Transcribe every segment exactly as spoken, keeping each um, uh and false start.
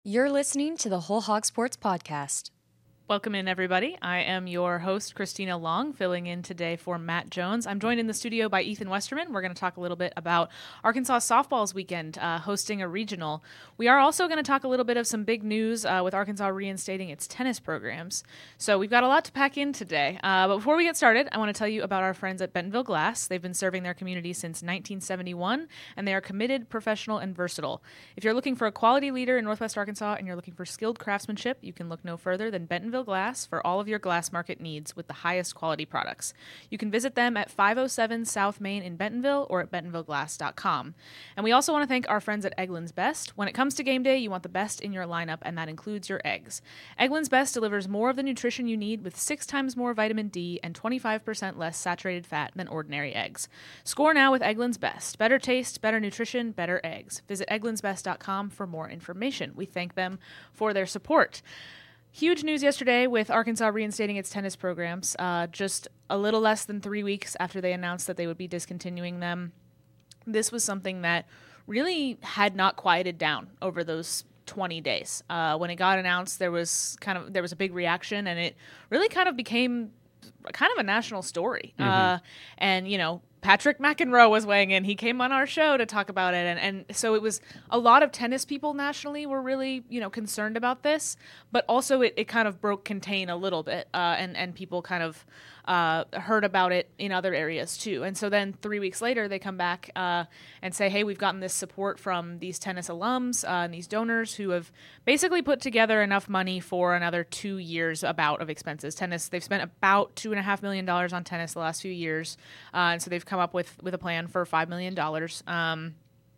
You're listening to the Whole Hog Sports Podcast. Welcome in, everybody. I am your host, Christina Long, filling in today for Matt Jones. I'm joined in the studio by Ethan Westerman. We're going to talk a little bit about Arkansas softball's weekend, uh, hosting a regional. We are also going to talk a little bit of some big news uh, with Arkansas reinstating its tennis programs. So we've got a lot to pack in today. Uh, but before we get started, I want to tell you about our friends at Bentonville Glass. They've been serving their community since nineteen seventy-one, and they are committed, professional, and versatile. If you're looking for a quality leader in Northwest Arkansas and you're looking for skilled craftsmanship, you can look no further than Bentonville Glass for all of your glass market needs with the highest quality products. You can visit them at five oh seven South Main in Bentonville or at bentonville glass dot com. And we also want to thank our friends at Eggland's Best. When it comes to game day, you want the best in your lineup, and that includes your eggs. Eggland's Best delivers more of the nutrition you need with six times more vitamin D and twenty-five percent less saturated fat than ordinary eggs. Score now with Eggland's Best. Better taste, better nutrition, better eggs. Visit egglands best dot com for more information. We thank them for their support. Huge news yesterday with Arkansas reinstating its tennis programs, uh, just a little less than three weeks after they announced that they would be discontinuing them. This was something that really had not quieted down over those twenty days. Uh, when it got announced, there was kind of there was a big reaction, and it really kind of became kind of a national story. Mm-hmm. Uh, and, you know, Patrick McEnroe was weighing in. He came on our show to talk about it. And, and so it was a lot of tennis people nationally were really, you know, concerned about this. But also it, it kind of broke contain a little bit. Uh, and, and people kind of uh, heard about it in other areas too. And so then three weeks later, they come back uh, and say, hey, we've gotten this support from these tennis alums uh, and these donors who have basically put together enough money for another two years about of expenses. Tennis, they've spent about two and a half million dollars on tennis the last few years. Uh, and so they've come up with, with a plan for five million dollars. Um,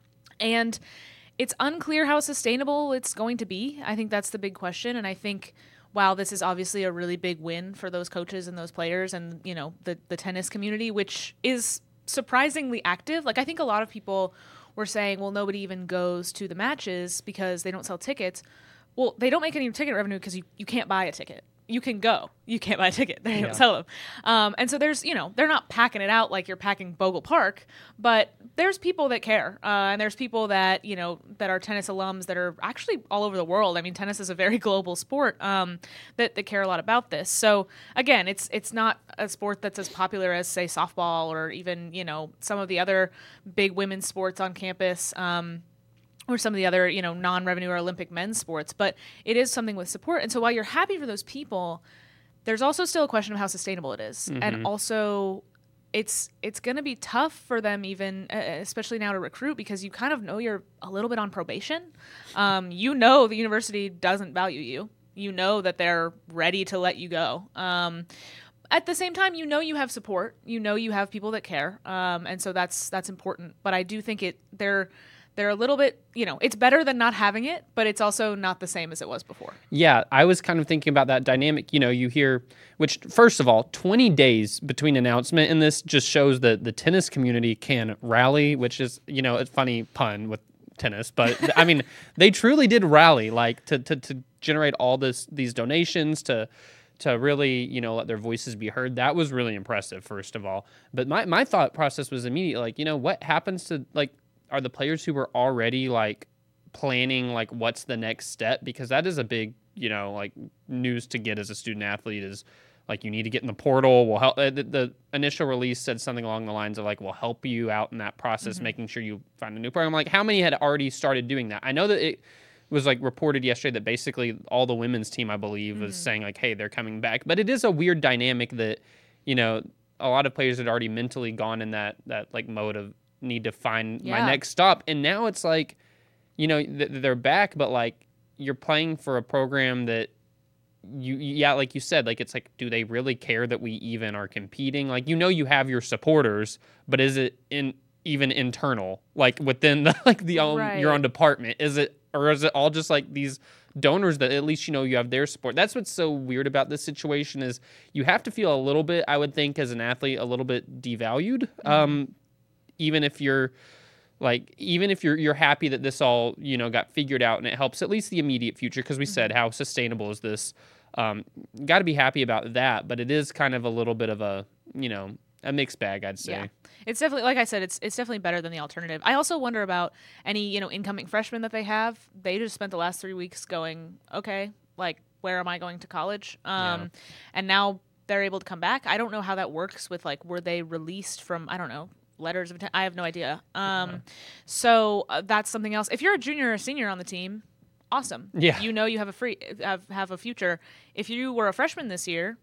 and it's unclear how sustainable it's going to be. I think that's the big question. And I think while this is obviously a really big win for those coaches and those players and, you know, the, the tennis community, which is surprisingly active. Like, I think a lot of people were saying, well, nobody even goes to the matches because they don't sell tickets. Well, they don't make any ticket revenue because you, you can't buy a ticket. You can go. You can't buy a ticket. They don't yeah. sell them. Um, and so there's, you know, they're not packing it out like you're packing Bogle Park, but there's people that care. Uh, and there's people that, you know, that are tennis alums that are actually all over the world. I mean, tennis is a very global sport um, that, that care a lot about this. So again, it's it's not a sport that's as popular as, say, softball or even, you know, some of the other big women's sports on campus. Um or some of the other, you know, non-revenue or Olympic men's sports, but it is something with support. And so while you're happy for those people, there's also still a question of how sustainable it is. Mm-hmm. And also it's it's going to be tough for them even, uh, especially now to recruit, because you kind of know you're a little bit on probation. Um, you know the university doesn't value you. You know that they're ready to let you go. Um, at the same time, you know you have support. You know you have people that care. Um, and so that's that's important. But I do think it they're They're a little bit, you know, it's better than not having it, but it's also not the same as it was before. Yeah, I was kind of thinking about that dynamic. You know, you hear, which, first of all, twenty days between announcement and this just shows that the tennis community can rally, which is, you know, a funny pun with tennis. But, I mean, they truly did rally, like, to, to, to generate all this these donations, to to really, you know, let their voices be heard. That was really impressive, first of all. But my, my thought process was immediate, like, you know, what happens to, like, are the players who were already like planning like what's the next step? Because that is a big, you know, like news to get as a student athlete is like you need to get in the portal. We'll help. Uh, the, the initial release said something along the lines of like we'll help you out in that process, mm-hmm. making sure you find a new program. Like how many had already started doing that? I know that it was like reported yesterday that basically all the women's team, I believe, mm-hmm. was saying like, hey, they're coming back. But it is a weird dynamic that, you know, a lot of players had already mentally gone in that that like mode of need to find yeah. my next stop. And now it's like, you know, th- they're back, but like you're playing for a program that you, yeah, like you said, like, it's like, do they really care that we even are competing? Like, you know, you have your supporters, but is it in even internal, like within the, like the own, right. your own department? Is it, or is it all just like these donors that at least, you know, you have their support? That's what's so weird about this situation is you have to feel a little bit, I would think as an athlete, a little bit devalued. Mm-hmm. Um, even if you're like, even if you're you're happy that this all, you know, got figured out and it helps at least the immediate future, because we mm-hmm. said how sustainable is this? Um, got to be happy about that, but it is kind of a little bit of a, you know, a mixed bag, I'd say. Yeah. It's definitely, like I said, it's it's definitely better than the alternative. I also wonder about any, you know, incoming freshmen that they have. They just spent the last three weeks going, okay, like, where am I going to college? Um, Yeah. And now they're able to come back. I don't know how that works with, like, were they released from, I don't know, letters of intent? I have no idea. Um, Yeah. So uh, that's something else. If you're a junior or senior on the team, awesome. Yeah. You know you have a free have, have a future. If you were a freshman this year,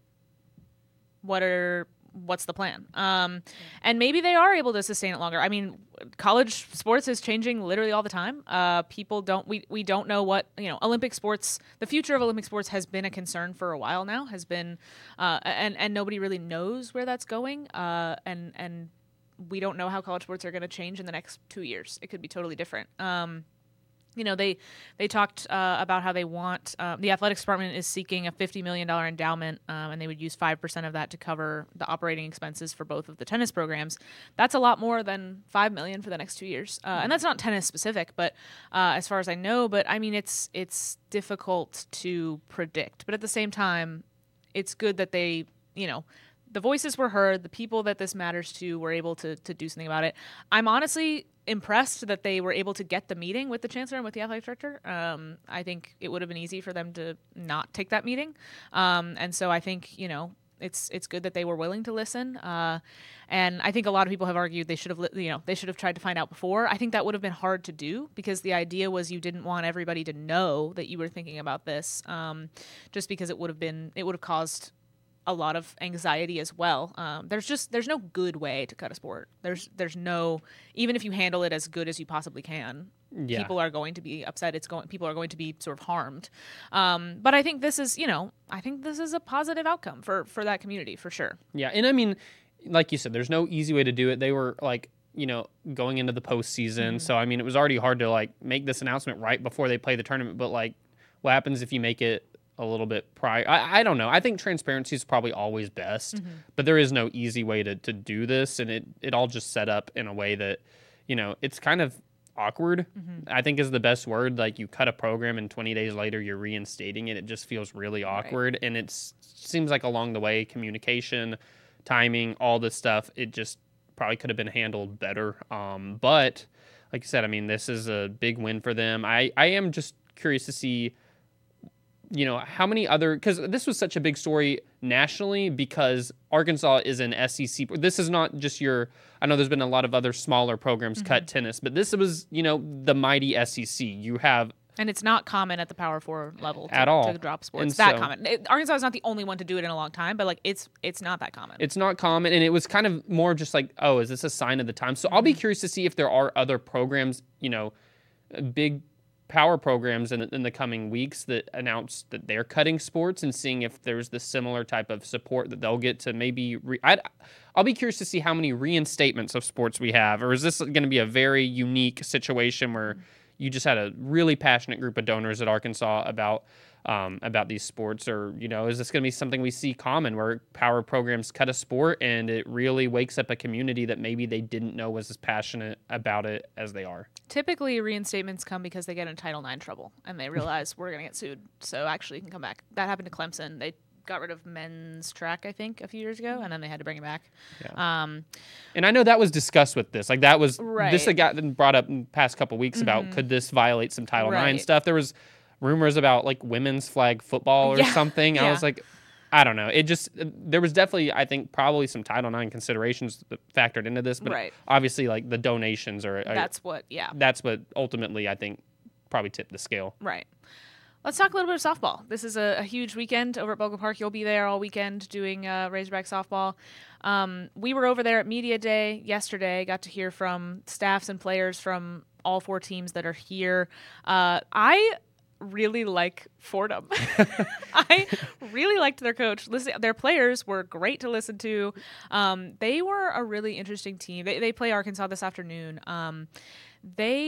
what are what's the plan? Um, and maybe they are able to sustain it longer. I mean, college sports is changing literally all the time. Uh, people don't we we don't know what, you know, Olympic sports. The future of Olympic sports has been a concern for a while now. Has been, uh, and and nobody really knows where that's going. Uh, and and we don't know how college sports are going to change in the next two years. It could be totally different. Um, You know, they they talked uh, about how they want uh, the athletics department is seeking a fifty million dollars endowment, um, and they would use five percent of that to cover the operating expenses for both of the tennis programs. That's a lot more than five million dollars for the next two years, uh, and that's not tennis specific, but uh, as far as I know. But I mean, it's it's difficult to predict. But at the same time, it's good that they, you know, the voices were heard. The people that this matters to were able to to do something about it. I'm honestly impressed that they were able to get the meeting with the chancellor and with the athletic director. Um, I think it would have been easy for them to not take that meeting. Um, and so I think, you know, it's it's good that they were willing to listen. Uh, and I think a lot of people have argued they should have, li- you know, they should have tried to find out before. I think that would have been hard to do because the idea was you didn't want everybody to know that you were thinking about this, um, just because it would have been, it would have caused a lot of anxiety as well. Um, there's just there's no good way to cut a sport. There's there's no, even if you handle it as good as you possibly can, Yeah. people are going to be upset. It's going people are going to be sort of harmed. Um, but I think this is, you know, I think this is a positive outcome for for that community for sure. Yeah, and I mean, like you said, there's no easy way to do it. They were like, you know, going into the postseason, so I mean, it was already hard to like make this announcement right before they play the tournament. But like, what happens if you make it a little bit prior? I, I don't know. I think transparency is probably always best, Mm-hmm. but there is no easy way to, to do this. And it, it all just set up in a way that, you know, it's kind of awkward, Mm-hmm. I think is the best word. Like you cut a program and twenty days later you're reinstating it. It just feels really awkward. And it seems like along the way, communication, timing, all this stuff, it just probably could have been handled better. Um, but like I said, I mean, this is a big win for them. I, I am just curious to see, you know, how many other, because this was such a big story nationally because Arkansas is an S E C. This is not just your, I know there's been a lot of other smaller programs Mm-hmm. cut tennis, but this was, you know, the mighty S E C. You have, And it's not common at the Power Four level to, At all. to drop sports. And that so- common. It, Arkansas is not the only one to do it in a long time, but like it's it's not that common. it's not common. And it was kind of more just like, oh, is this a sign of the time? So I'll be curious to see if there are other programs, you know, big power programs in, in the coming weeks that announce that they're cutting sports and seeing if there's the similar type of support that they'll get to maybe re- I'd, I'll be curious to see how many reinstatements of sports we have, or is this going to be a very unique situation where you just had a really passionate group of donors at Arkansas about um, about these sports, or you know, is this going to be something we see common where power programs cut a sport and it really wakes up a community that maybe they didn't know was as passionate about it as they are? Typically, reinstatements come because they get in Title nine trouble and they realize we're going to get sued. So actually, you can come back. That happened to Clemson. They got rid of men's track, I think, a few years ago, and then they had to bring it back. Yeah. Um, And I know that was discussed with this. Like that was Right. this had gotten brought up in the past couple weeks about could this violate some Title nine Right. stuff. There was rumors about like women's flag football or Yeah. something. I Yeah. was like, I don't know. It just there was definitely, I think, probably some Title nine considerations that factored into this. But Right. obviously, like the donations are, are that's what, yeah, that's what ultimately I think probably tipped the scale. right. Let's talk a little bit of softball. This is a, a huge weekend over at Bogle Park. You'll be there all weekend doing uh, Razorback softball. Um, we were over there at Media Day yesterday, got to hear from staffs and players from all four teams that are here. Uh, I really like Fordham. I really liked their coach. Listen, their players were great to listen to. Um, they were a really interesting team. They, they play Arkansas this afternoon. Um, they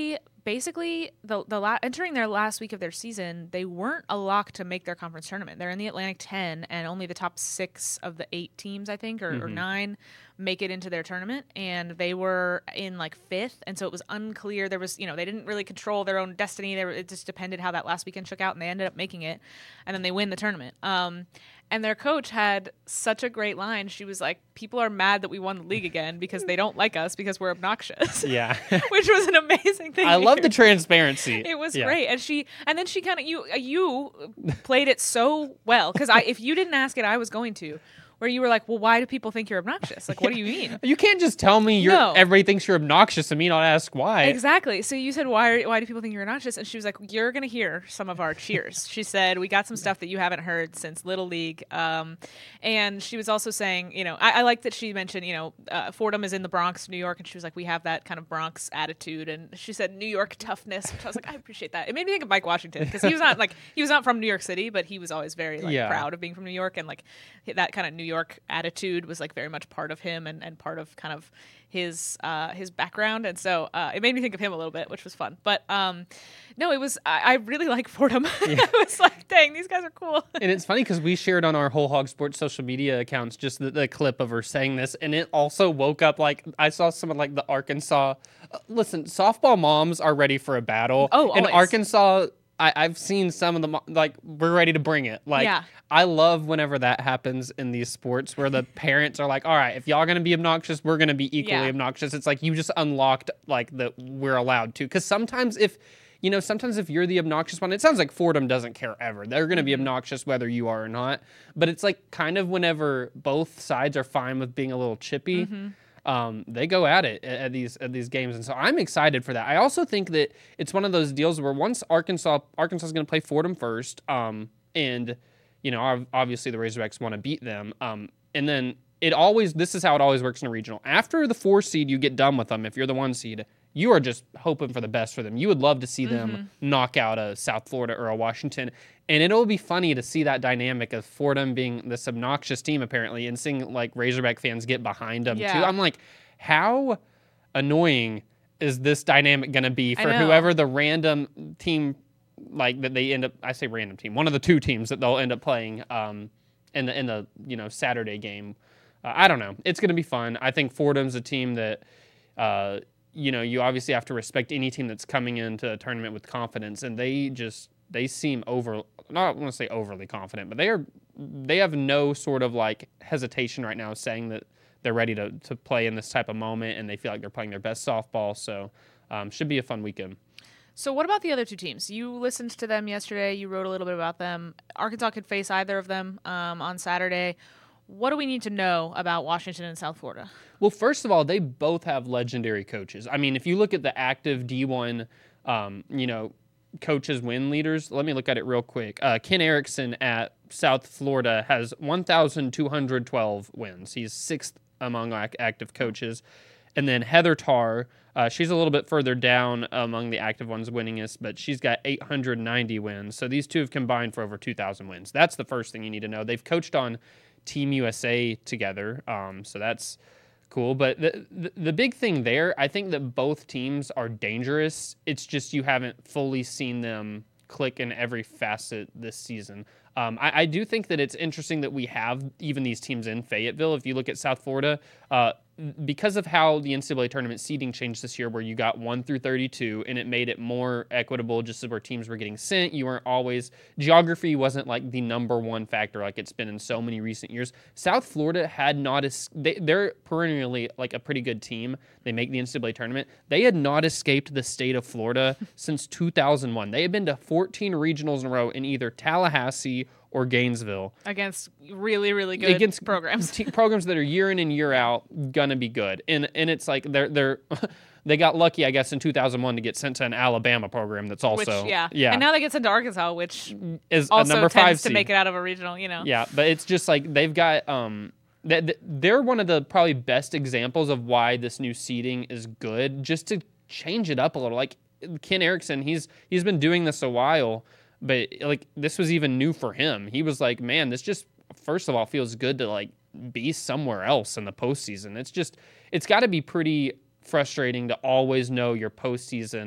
basically the the la- entering their last week of their season, they weren't a lock to make their conference tournament. They're in the Atlantic ten, and only the top six of the eight teams, I think, or, mm-hmm. or nine, make it into their tournament. And they were in like fifth, and so it was unclear. There was, you know, they didn't really control their own destiny. They were, it just depended how that last weekend shook out, and they ended up making it, and then they win the tournament. Um, And their coach had such a great line. She was like, people are mad that we won the league again because they don't like us because we're obnoxious. Yeah. Which was an amazing thing. I love the transparency. It was yeah. great. And she, and then she kind of, you, you played it so well. Cause I, if you didn't ask it, I was going to. Where you were like, well, why do people think you're obnoxious? Like, what do you mean? You can't just tell me you're No. everybody thinks you're obnoxious and me not ask why. Exactly. So you said, why are, why do people think you're obnoxious? And she was like, you're going to hear some of our cheers. She said, we got some stuff that you haven't heard since Little League. Um, and she was also saying, you know, I, I like that she mentioned, you know, uh, Fordham is in the Bronx, New York. And she was like, we have that kind of Bronx attitude. And she said, New York toughness, which I was like, I appreciate that. It made me think of Mike Washington because he was not like, he was not from New York City, but he was always very like Yeah. proud of being from New York. And like that kind of New York attitude was like very much part of him and, and part of kind of his uh, his background, and so uh, it made me think of him a little bit, which was fun. But um, no, it was I, I really like Fordham. Yeah. I was like, dang, these guys are cool. And it's funny because we shared on our Whole Hog Sports social media accounts just the, the clip of her saying this, and it also woke up like I saw some of like the Arkansas. Uh, listen, softball moms are ready for a battle. Oh, and always. Arkansas. I, I've seen some of the mo- like we're ready to bring it. Like Yeah. I love whenever that happens in these sports where the parents are like, all right, if y'all gonna be obnoxious, we're gonna be equally Yeah. obnoxious. It's like you just unlocked like the we're allowed to. Because sometimes if you know, sometimes if you're the obnoxious one, it sounds like Fordham doesn't care ever. They're gonna be obnoxious whether you are or not. But it's like kind of whenever both sides are fine with being a little chippy. Mm-hmm. Um, they go at it at, at these at these games, and so I'm excited for that. I also think that it's one of those deals where once Arkansas Arkansas is going to play Fordham first, um, and you know ob- obviously the Razorbacks want to beat them, um, and then it always this is how it always works in a regional. After the four seed, you get done with them. If you're the one seed, you are just hoping for the best for them. You would love to see them Mm-hmm. knock out a South Florida or a Washington. And it'll be funny to see that dynamic of Fordham being this obnoxious team, apparently, and seeing, like, Razorback fans get behind them, Yeah. too. I'm like, how annoying is this dynamic going to be I for know. whoever the random team, like, that they end up, I say random team, one of the two teams that they'll end up playing um, in the, in the you know, Saturday game. Uh, I don't know. It's going to be fun. I think Fordham's a team that, uh, you know, you obviously have to respect any team that's coming into a tournament with confidence, and they just, they seem over, not want to say overly confident, but they are, they have no sort of like hesitation right now saying that they're ready to, to play in this type of moment, and they feel like they're playing their best softball. So um, should be a fun weekend. So what about the other two teams? You listened to them yesterday. You wrote a little bit about them. Arkansas could face either of them um, on Saturday. What do we need to know about Washington and South Florida? Well, first of all, they both have legendary coaches. I mean, if you look at the active D one, um, you know, coaches win leaders, let me look at it real quick. Uh, Ken Erickson at South Florida has one thousand two hundred twelve wins. He's sixth among ac- active coaches. And then Heather Tarr, uh, she's a little bit further down among the active ones winningest, but she's got eight hundred ninety wins. So these two have combined for over two thousand wins. That's the first thing you need to know. They've coached on Team U S A together, um, so that's cool. But the, the the big thing there, I think that both teams are dangerous. It's just you haven't fully seen them click in every facet this season. Um, I, I do think that it's interesting that we have even these teams in Fayetteville. If you look at South Florida, uh, because of how the N C double A tournament seeding changed this year, where you got one through thirty-two, and it made it more equitable, just where teams were getting sent. You weren't always geography wasn't like the number one factor like it's been in so many recent years. South Florida had not es- they, they're perennially like a pretty good team. They make the N C double A tournament. They had not escaped the state of Florida since two thousand one. They had been to fourteen regionals in a row in either Tallahassee or Gainesville Against really, really good against programs. t- programs that are year in and year out gonna be good. And and it's like they're they're they got lucky, I guess, in two thousand one to get sent to an Alabama program that's also Which, yeah. yeah And now they get sent to Arkansas, which is a also number tends five to seed. make it out of a regional, you know. Yeah, but it's just like they've got um that th- they're one of the probably best examples of why this new seeding is good, just to change it up a little. Like Ken Erickson, he's he's been doing this a while, but like this was even new for him. He was like, man, this just first of all feels good to like be somewhere else in the postseason. It's just it's got to be pretty frustrating to always know your postseason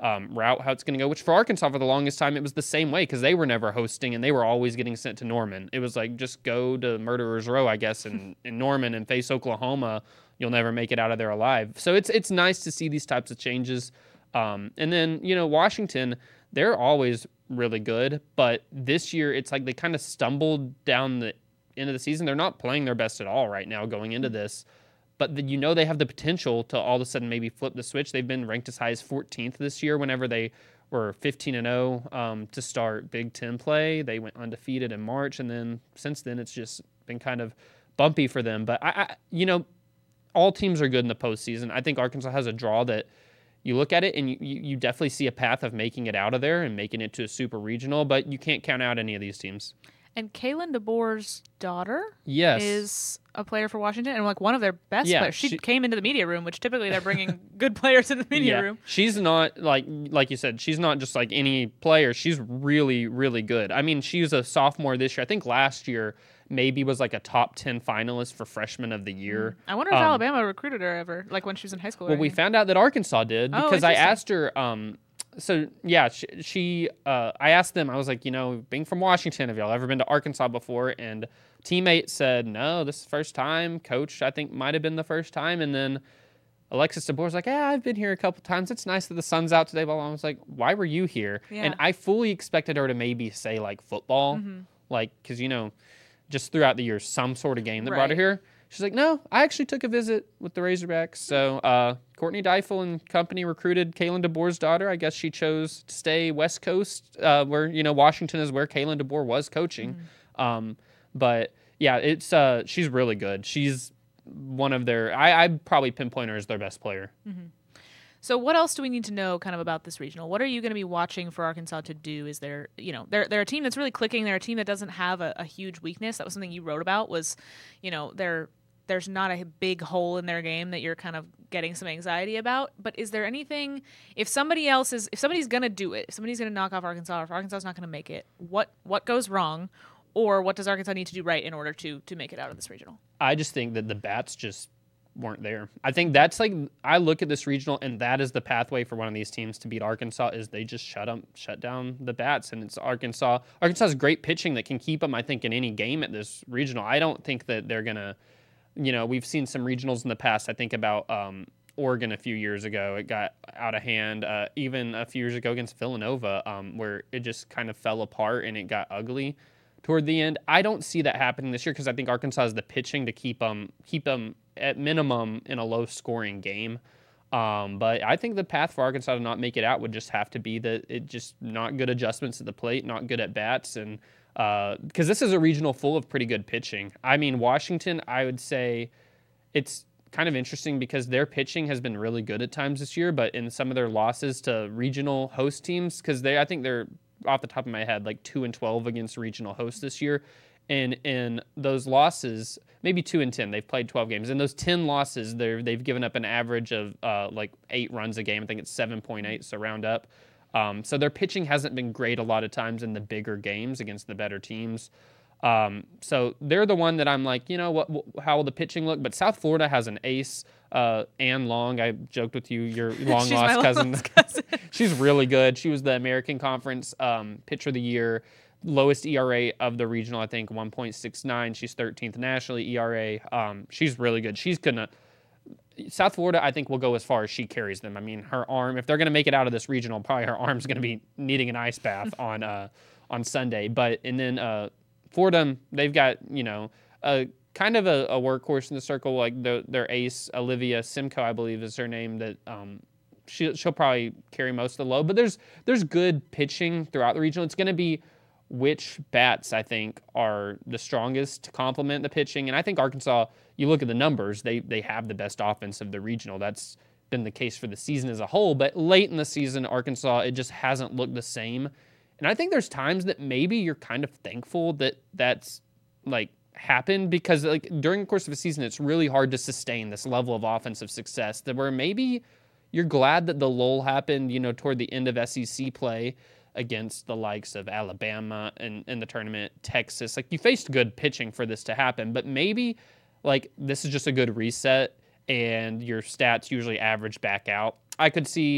um, route how it's going to go. Which for Arkansas for the longest time it was the same way because they were never hosting and they were always getting sent to Norman. It was like just go to Murderers Row, I guess, in, in Norman and face Oklahoma. You'll never make it out of there alive. So it's it's nice to see these types of changes. Um, and then you know Washington, they're always really good, but this year it's like they kind of stumbled down the end of the season. They're not playing their best at all right now going into this. But the, you know they have the potential to all of a sudden maybe flip the switch. They've been ranked as high as fourteenth this year whenever they were fifteen and oh um, to start Big Ten play. They went undefeated in March, and then since then it's just been kind of bumpy for them. But, I, I you know, all teams are good in the postseason. I think Arkansas has a draw that you look at it and you, you definitely see a path of making it out of there and making it to a super regional, but you can't count out any of these teams. And Kalen DeBoer's daughter yes. is a player for Washington and like one of their best yeah, players. She, she came into the media room, which typically they're bringing good players into the media yeah. room. She's not like like you said, she's not just like any player. She's really, really good. I mean, she was a sophomore this year. I think last year maybe was like a top ten finalist for freshman of the year. I wonder if um, Alabama recruited her ever, like when she was in high school. Well, we found out that Arkansas did Oh, because I interesting. asked her. Um, so yeah, she, she uh, I asked them. I was like, you know, being from Washington, have y'all ever been to Arkansas before? And teammate said, no, this is the first time. Coach, I think might have been the first time. And then Alexis DeBoer was like, yeah, I've been here a couple times. It's nice that the sun's out today. But I was like, why were you here? Yeah. And I fully expected her to maybe say like football, Mm-hmm. like because you know, just throughout the years, some sort of game that brought her Right. here. She's like, no, I actually took a visit with the Razorbacks. So uh, Courtney Deifel and company recruited Kalen DeBoer's daughter. I guess she chose to stay West Coast, uh, where you know Washington is where Kalen DeBoer was coaching. Mm-hmm. Um, but yeah, it's uh, she's really good. She's one of their. I I'd probably pinpoint her as their best player. Mm-hmm. So what else do we need to know kind of about this regional? What are you going to be watching for Arkansas to do? Is there, you know, they're, they're a team that's really clicking. They're a team that doesn't have a, a huge weakness. That was something you wrote about was, you know, they're, there's not a big hole in their game that you're kind of getting some anxiety about. But is there anything, if somebody else is, if somebody's going to do it, if somebody's going to knock off Arkansas, or if Arkansas is not going to make it, what what goes wrong? Or what does Arkansas need to do right in order to to make it out of this regional? I just think that the bats just weren't there. I think that's like I look at this regional and that is the pathway for one of these teams to beat Arkansas is they just shut them shut down the bats and it's Arkansas. Arkansas has great pitching that can keep them I think in any game at this regional. I don't think that they're gonna, you know, we've seen some regionals in the past. I think about um, Oregon a few years ago. It got out of hand. Uh, even a few years ago against Villanova, um, where it just kind of fell apart and it got ugly toward the end. I don't see that happening this year because I think Arkansas has the pitching to keep them keep them at minimum in a low-scoring game. Um, but I think the path for Arkansas to not make it out would just have to be that it just not good adjustments at the plate, not good at bats, and because uh, this is a regional full of pretty good pitching. I mean, Washington, I would say it's kind of interesting because their pitching has been really good at times this year, but in some of their losses to regional host teams, because they, I think they're off the top of my head like two and twelve against regional hosts this year. And in those losses, maybe two and ten, they've played twelve games. In those ten losses, they're, they've given up an average of uh, like eight runs a game. I think it's seven point eight, so round up. Um, so their pitching hasn't been great a lot of times in the bigger games against the better teams. Um, so they're the one that I'm like, you know, what? How will the pitching look? But South Florida has an ace, uh, Ann Long. I joked with you, your long She's lost my cousin. long-lost cousin. She's really good. She was the American Conference um, Pitcher of the Year. Lowest E R A of the regional, I think, one point six nine. She's thirteenth nationally E R A. Um, she's really good. She's gonna South Florida, I think, will go as far as she carries them. I mean, her arm, if they're gonna make it out of this regional, probably her arm's gonna be needing an ice bath on uh, on Sunday. But and then uh, Fordham, they've got you know a kind of a, a workhorse in the circle, like the, their ace Olivia Simcoe, I believe is her name. That um, she she'll probably carry most of the load. But there's there's good pitching throughout the regional. It's gonna be which bats I think are the strongest to complement the pitching. And I think Arkansas, you look at the numbers, they they have the best offense of the regional. That's been the case for the season as a whole. But late in the season, Arkansas, it just hasn't looked the same. And I think there's times that maybe you're kind of thankful that that's like happened because like during the course of a season, it's really hard to sustain this level of offensive success that where maybe you're glad that the lull happened, you know, toward the end of S E C play against the likes of Alabama and in the tournament, Texas. Like you faced good pitching for this to happen, but maybe like this is just a good reset and your stats usually average back out. I could see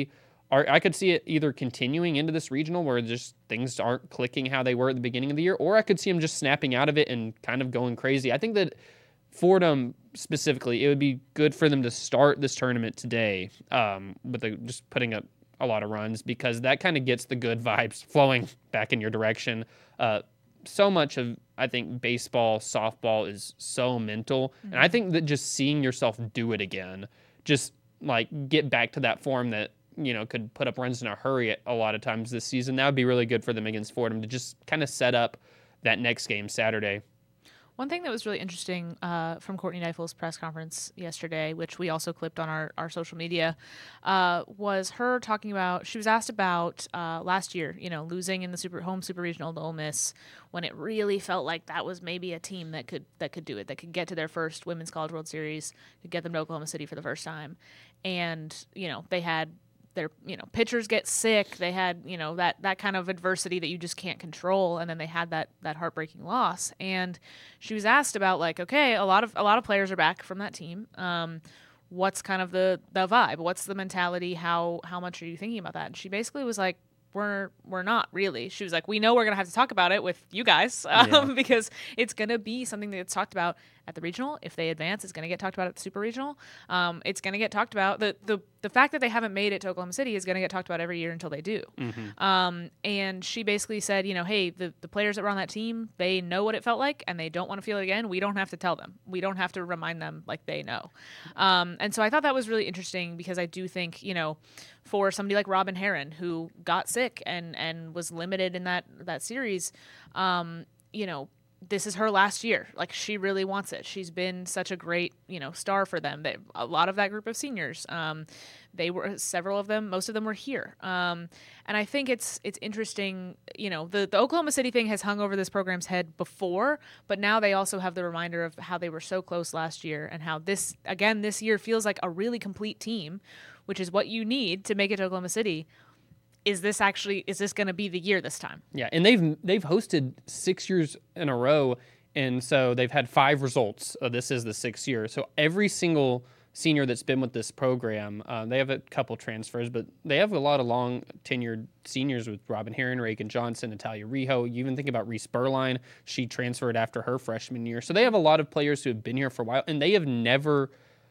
Are, I could see it either continuing into this regional where just things aren't clicking how they were at the beginning of the year, or I could see them just snapping out of it and kind of going crazy. I think that Fordham specifically, it would be good for them to start this tournament today um, with a, just putting up a lot of runs, because that kind of gets the good vibes flowing back in your direction. Uh, so much of, I think, baseball, softball is so mental. Mm-hmm. And I think that just seeing yourself do it again, just like get back to that form that, you know, could put up runs in a hurry a lot of times this season. That would be really good for them against Fordham to just kind of set up that next game Saturday. One thing that was really interesting uh, from Courtney Deifel's press conference yesterday, which we also clipped on our, our social media, uh, was her talking about, she was asked about uh, last year, you know, losing in the super home super regional to Ole Miss, when it really felt like that was maybe a team that could that could do it, that could get to their first Women's College World Series, could get them to Oklahoma City for the first time. And, you know, they had their, you know, pitchers get sick. They had, you know, that, that kind of adversity that you just can't control. And then they had that, that heartbreaking loss. And she was asked about, like, okay, a lot of, a lot of players are back from that team. Um, what's kind of the, the vibe? What's the mentality? How, how much are you thinking about that? And she basically was like, we're, we're not really. She was like, we know we're going to have to talk about it with you guys um, yeah. because it's going to be something that gets talked about at the regional. If they advance, it's going to get talked about at the super regional. Um, it's going to get talked about. The, the the fact that they haven't made it to Oklahoma City is going to get talked about every year until they do. Mm-hmm. Um, and she basically said, you know, hey, the, the players that were on that team, they know what it felt like and they don't want to feel it again. We don't have to tell them. We don't have to remind them, like, they know. Um, and so I thought that was really interesting, because I do think, you know, for somebody like Robin Herron, who got sick and, and was limited in that, that series, um, you know, this is her last year. Like, she really wants it. She's been such a great, you know, star for them. They, a lot of that group of seniors, um, they were, several of them, most of them were here. Um, and I think it's, it's interesting, you know, the, the Oklahoma City thing has hung over this program's head before, but now they also have the reminder of how they were so close last year, and how this, again, this year feels like a really complete team, which is what you need to make it to Oklahoma City. Is this actually, is this going to be the year this time? Yeah, and they've they've hosted six years in a row, and so they've had five results. Uh, this is the sixth year. So every single senior that's been with this program, uh, they have a couple transfers, but they have a lot of long tenured seniors with Robin Herron, Reagan Johnson, Natalia Rijo. You even think about Reese Burline. She transferred after her freshman year. So they have a lot of players who have been here for a while, and they have never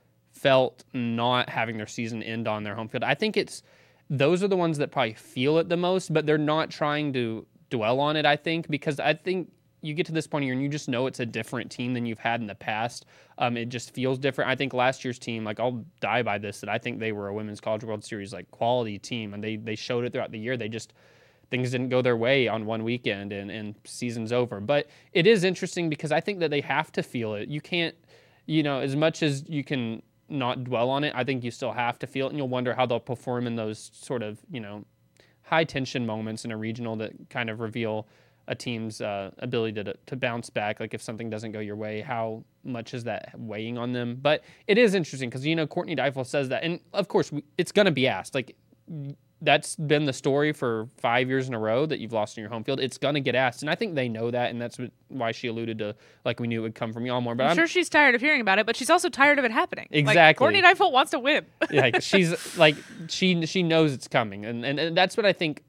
felt not having their season end on their home field. I think it's, those are the ones that probably feel it the most, but they're not trying to dwell on it, I think, because I think you get to this point here and you just know it's a different team than you've had in the past. Um, it just feels different. I think last year's team, like, I'll die by this, that I think they were a Women's College World Series, like, quality team, and they they showed it throughout the year. They just, things didn't go their way on one weekend, and, and season's over. But it is interesting because I think that they have to feel it. You can't, you know, as much as you can not dwell on it, I think you still have to feel it, and you'll wonder how they'll perform in those sort of, you know, high tension moments in a regional that kind of reveal a team's uh, ability to to bounce back. Like, if something doesn't go your way, how much is that weighing on them? But it is interesting because, you know, Courtney Deifel says that, and of course we, it's going to be asked. Like, that's been the story for five years in a row that you've lost in your home field. It's going to get asked, and I think they know that, and that's what, why she alluded to, like, we knew it would come from y'all more. But I'm, I'm sure she's tired of hearing about it, but she's also tired of it happening. Exactly. Like, Courtney Deifel wants to win. Like, she's like she she knows it's coming, and, and and that's what I think.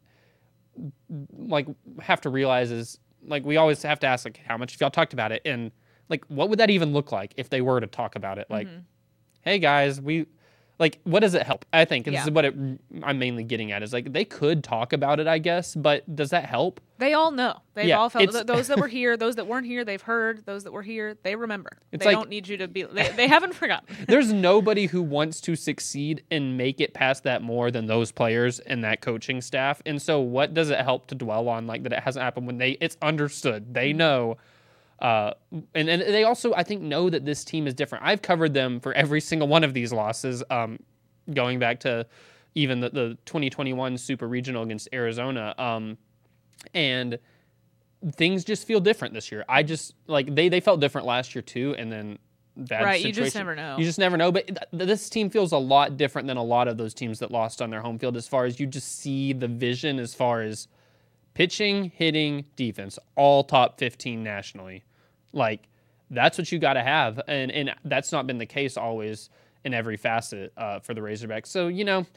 Like, have to realize is, like, we always have to ask, like, how much have y'all talked about it, and, like, what would that even look like if they were to talk about it? Like, mm-hmm. Hey guys, we. Like, what does it help? I think, and yeah. this is what it, I'm mainly getting at, is, like, they could talk about it, I guess, but does that help? They all know. They've yeah, all felt, th- those that were here, those that weren't here, they've heard. Those that were here, they remember. They like, don't need you to be, they, they haven't forgotten. There's nobody who wants to succeed and make it past that more than those players and that coaching staff. And so what does it help to dwell on, like, that it hasn't happened when they, it's understood. They know. Uh, and, and they also, I think, know that this team is different. I've covered them for every single one of these losses, um, going back to even the, the twenty twenty-one Super Regional against Arizona. Um, and things just feel different this year. I just, like, they, they felt different last year too, and then that Right, situation, you just never know. You just never know. But th- this team feels a lot different than a lot of those teams that lost on their home field, as far as you just see the vision as far as pitching, hitting, defense, all top fifteen nationally. Like, that's what you got to have, and and that's not been the case always in every facet uh, for the Razorbacks. So, you know,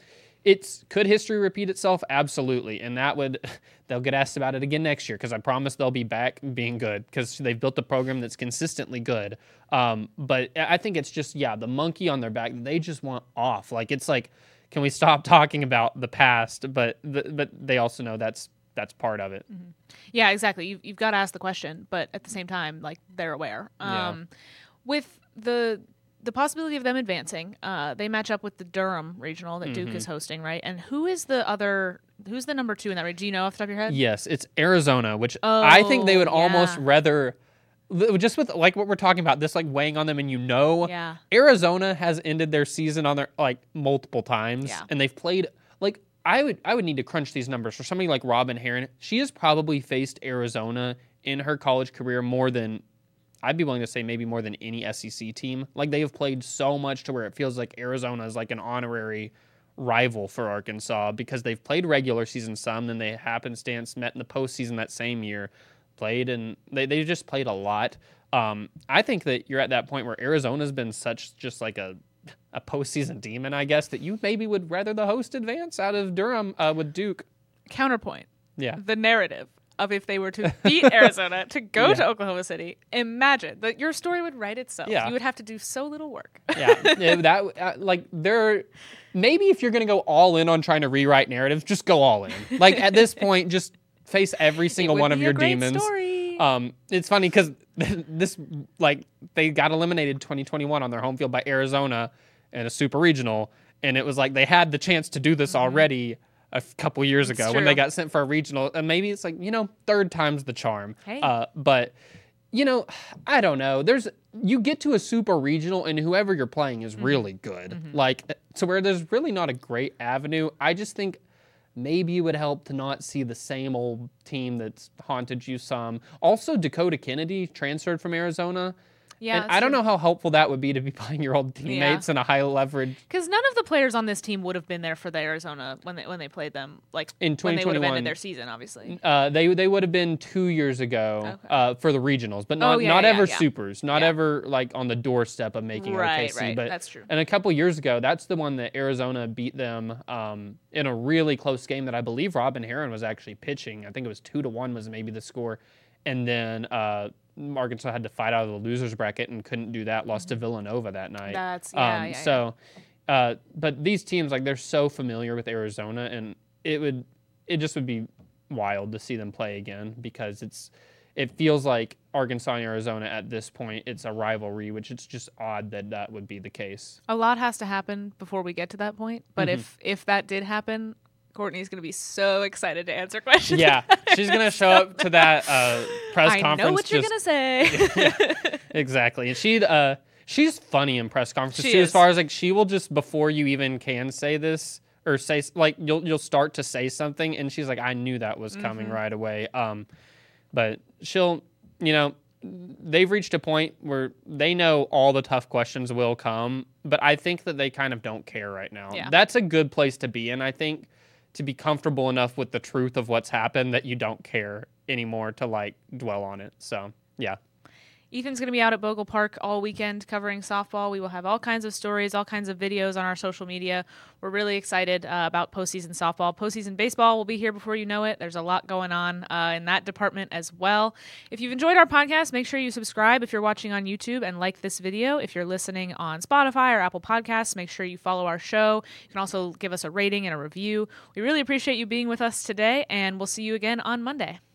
it's could history repeat itself? Absolutely. And that would, they'll get asked about it again next year because I promise they'll be back being good because they've built a program that's consistently good. Um, but I think it's just, yeah, the monkey on their back, they just want off. Like, it's like, can we stop talking about the past? But the, but they also know that's that's part of it. Mm-hmm. Yeah, exactly. You've, you've got to ask the question, but at the same time, like, they're aware. Yeah. Um, with the the possibility of them advancing, uh, they match up with the Durham regional that Duke Mhm. is hosting, right? And who is the other? Who's the number two in that region? Do you know off the top of your head? Yes, it's Arizona, which I think they would Oh, almost yeah. rather, just with like what we're talking about, this like weighing on them, and you know, Yeah. Arizona has ended their season on their like multiple times, Yeah. and they've played like I would I would need to crunch these numbers for somebody like Robin Heron. She has probably faced Arizona in her college career more than I'd be willing to say maybe more than any S E C team. Like they have played so much to where it feels like Arizona is like an honorary rival for Arkansas because they've played regular season some, then they happenstance met in the postseason that same year, played and they they just played a lot. Um, I think that you're at that point where Arizona's been such just like a a postseason demon, I guess, that you maybe would rather the host advance out of Durham uh, with Duke. Counterpoint. Yeah. The narrative of if they were to beat Arizona to go Yeah. to Oklahoma City, imagine that your story would write itself. Yeah. You would have to do so little work. Yeah, yeah, that uh, like there. Maybe if you're gonna go all in on trying to rewrite narratives, just go all in. Like at this point, just face every single would one of be a your great demons. story. Um, it's funny because this like they got eliminated twenty twenty-one on their home field by Arizona in a super regional, and it was like they had the chance to do this already a f- couple years It's ago true. when they got sent for a regional, and maybe it's like you know third time's the charm. Hey. Uh, but you know, I don't know. There's you get to a super regional, and whoever you're playing is really good. Like so, where there's really not a great avenue. I just think maybe it would help to not see the same old team that's haunted you some. Also, Dakota Kennedy transferred from Arizona. Yeah, and I don't know how helpful that would be to be playing your old teammates in a high leverage. Because none of the players on this team would have been there for the Arizona when they when they played them, like In when they would have twenty twenty-one. ended their season, obviously. Uh, they they would have been two years ago Okay. uh, for the regionals, but not Oh, yeah, not yeah, ever yeah. supers, not Yeah. ever like on the doorstep of making Right, O K C. right. But That's true. And a couple years ago, that's the one that Arizona beat them um, in a really close game that I believe Robin Heron was actually pitching. I think it was two to one was maybe the score, and then uh, Arkansas had to fight out of the losers bracket and couldn't do that. Lost to Villanova that night. That's- yeah, um, yeah, yeah. So, uh, but these teams like they're so familiar with Arizona, and it would it just would be wild to see them play again because it's it feels like Arkansas and Arizona at this point it's a rivalry, which it's just odd that that would be the case. A lot has to happen before we get to that point. But Mm-hmm. if if that did happen, Courtney's going to be so excited to answer questions. Yeah, she's gonna show up to that uh, press I conference. know what you're just- going to say. Exactly, and she uh she's funny in press conferences She too. is. As far as like she will just before you even can say this or say like you'll you'll start to say something, and she's like, I knew that was coming Mm-hmm. right away. Um, but she'll you know they've reached a point where they know all the tough questions will come, but I think that they kind of don't care right now. Yeah. That's a good place to be in, I think, to be comfortable enough with the truth of what's happened that you don't care anymore to like dwell on it. So yeah. Ethan's going to be out at Bogle Park all weekend covering softball. We will have all kinds of stories, all kinds of videos on our social media. We're really excited uh, about postseason softball. Postseason baseball will be here before you know it. There's a lot going on uh, in that department as well. If you've enjoyed our podcast, make sure you subscribe if you're watching on YouTube and like this video. If you're listening on Spotify or Apple Podcasts, make sure you follow our show. You can also give us a rating and a review. We really appreciate you being with us today, and we'll see you again on Monday.